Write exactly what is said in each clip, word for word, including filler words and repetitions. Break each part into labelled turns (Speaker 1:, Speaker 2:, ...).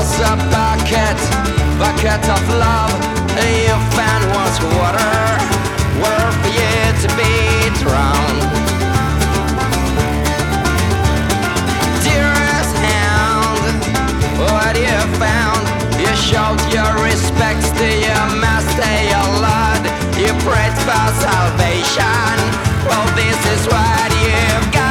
Speaker 1: was a bucket, bucket of love. Your fan was water, water for you to be drowned. Dearest hound, what you found? You showed your respects to your master, your Lord. You prayed for salvation. Well, this is what you've got.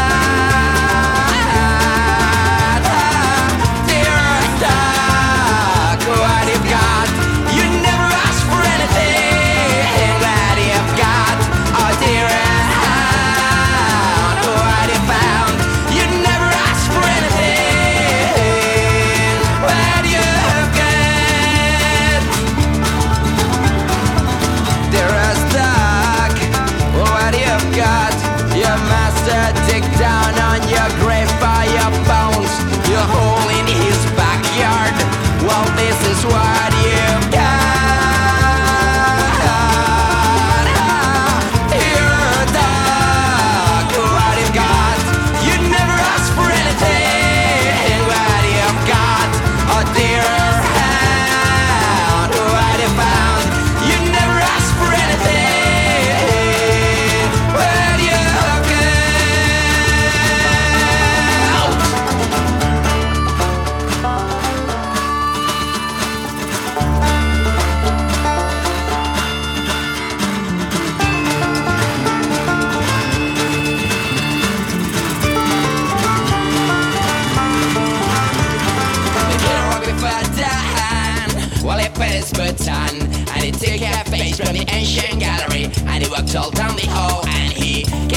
Speaker 1: Dearest dog, what you've got? You never asked for anything that you've got. Oh, dearest hound, what you found? You never asked for anything that you've got. Dearest dog, what you've got? Your master dig down on your grave for your bones. You're hole in his backyard. Well, this is what you've got. Your dog, what you've got? You never asked for anything. What you've got? Oh, dear hound, what you found? You never asked for anything. What you've got? The kid walked before dawn, while he put his boots on, and he took a face from the ancient gallery, and he walked all down the hall, and he